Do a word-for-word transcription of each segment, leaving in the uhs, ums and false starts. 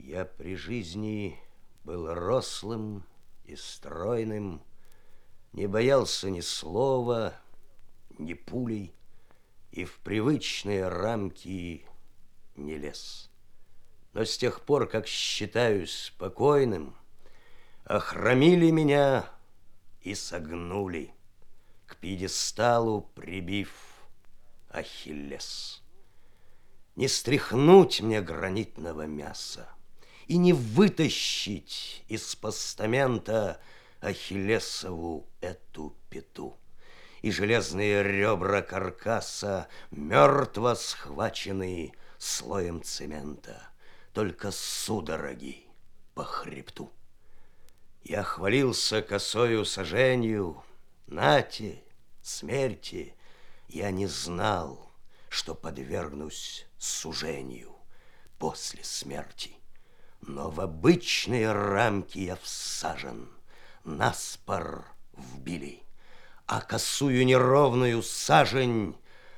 Я при жизни был рослым и стройным, не боялся ни слова, ни пулей, и в привычные рамки не лез. Но с тех пор, как считаюсь спокойным, охромили меня и согнули, к пьедесталу прибив Ахиллес. Не стряхнуть мне гранитного мяса и не вытащить из постамента Ахиллесову эту пяту. И железные ребра каркаса мертво схвачены слоем цемента, только судороги по хребту. Я хвалился косою саженью, нате, смерти, я не знал, что подвергнусь сужению после смерти. Но в обычные рамки я всажен, наспор вбили, а косую неровную сажень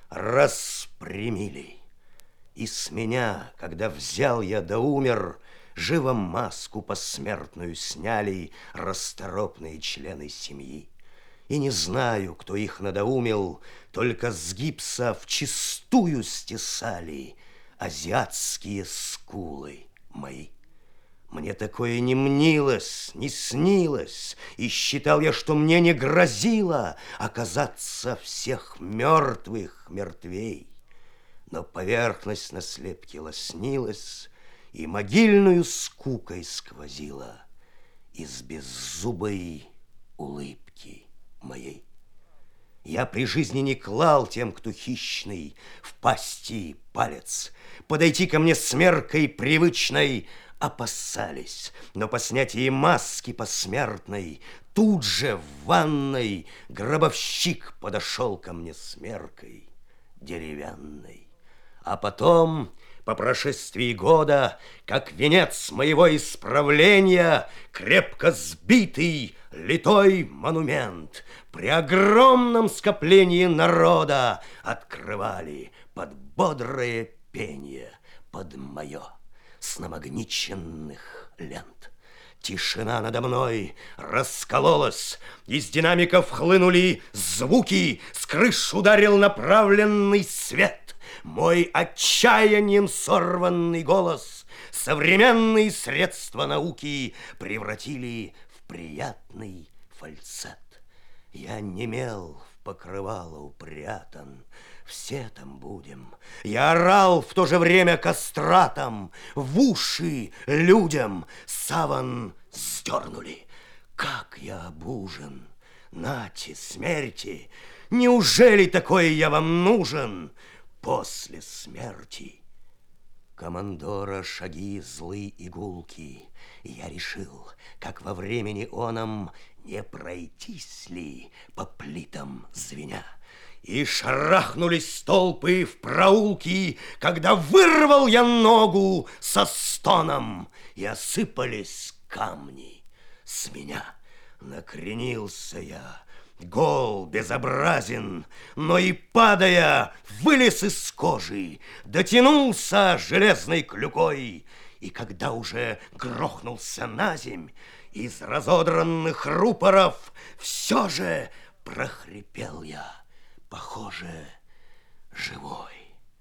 распрямили. И с меня, когда взял я да умер, живо маску посмертную сняли расторопные члены семьи. И не знаю, кто их надоумил, только с гипса вчистую стесали азиатские скулы мои. Мне такое не мнилось, не снилось, и считал я, что мне не грозило оказаться всех мертвых мертвей. Но поверхность на слепке лоснилась и могильную скукой сквозила из беззубой улыбки моей. Я при жизни не клал тем, кто хищный, в пасти палец. Подойти ко мне с меркой привычной опасались, но по снятии маски посмертной тут же в ванной гробовщик подошел ко мне с меркой деревянной. А потом, по прошествии года, как венец моего исправления, крепко сбитый литой монумент при огромном скоплении народа открывали под бодрое пение, под мое с намагниченных лент. Тишина надо мной раскололась, из динамиков хлынули звуки, с крыш ударил направленный свет. Мой отчаянием сорванный голос современные средства науки превратили в приятный фальцет. Я немел, в покрывало упрятан, все там будем. Я орал в то же время кастратом, в уши людям саван сдернули. Как я обужен, нате, смерти, неужели такое я вам нужен после смерти? Командора шаги злы игулки, и я решил, как во времени оном не пройтись ли по плитам звеня. И шарахнулись толпы в проулки, когда вырвал я ногу со стоном, и осыпались камни с меня. Накренился я, гол, безобразен, но и падая, вылез из кожи, дотянулся железной клюкой, и когда уже грохнулся на земь, из разодранных рупоров все же прохрипел я, похоже, живой.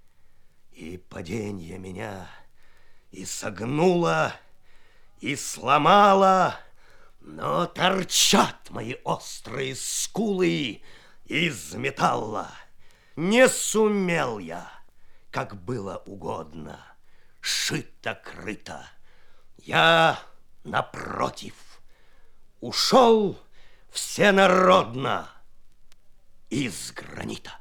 И паденье меня и согнуло, и сломало, но торчат мои острые скулы из металла. Не сумел я, как было угодно, шито-крыто. Я, напротив, ушел всенародно из гранита.